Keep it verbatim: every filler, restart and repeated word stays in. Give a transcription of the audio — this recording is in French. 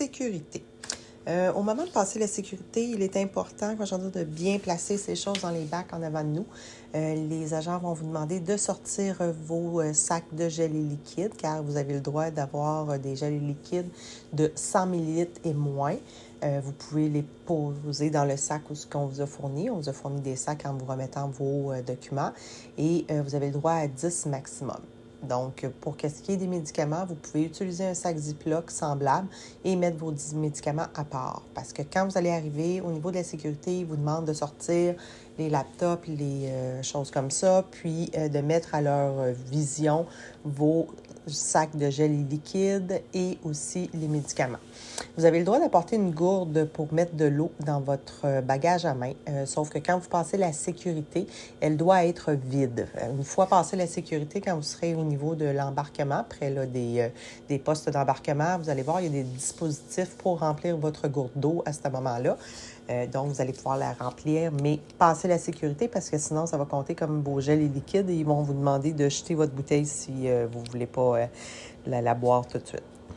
sécurité. Euh, au moment de passer la sécurité, il est important, quand j'en dis, de bien placer ces choses dans les bacs en avant de nous. Euh, les agents vont vous demander de sortir vos euh, sacs de gelée liquide, car vous avez le droit d'avoir euh, des gelées liquides de cent millilitres et moins. Euh, vous pouvez les poser dans le sac où ce qu'on vous a fourni. On vous a fourni des sacs en vous remettant vos euh, documents et euh, vous avez le droit à dix maximum. Donc, pour ce qui est des médicaments, vous pouvez utiliser un sac Ziploc semblable et mettre vos dix médicaments à part. Parce que quand vous allez arriver, au niveau de la sécurité, ils vous demandent de sortir les laptops, les euh, choses comme ça, puis euh, de mettre à leur vision vos sacs de gel liquide et aussi les médicaments. Vous avez le droit d'apporter une gourde pour mettre de l'eau dans votre bagage à main, euh, sauf que quand vous passez la sécurité, elle doit être vide. Une fois passé la sécurité, quand vous serez au niveau de l'embarquement, près là, des, euh, des postes d'embarquement, vous allez voir, il y a des dispositifs pour remplir votre gourde d'eau à ce moment-là. Euh, donc, vous allez pouvoir la remplir, mais passez la sécurité parce que sinon, ça va compter comme vos gels et liquides et ils vont vous demander de jeter votre bouteille si euh, vous ne voulez pas euh, la, la boire tout de suite.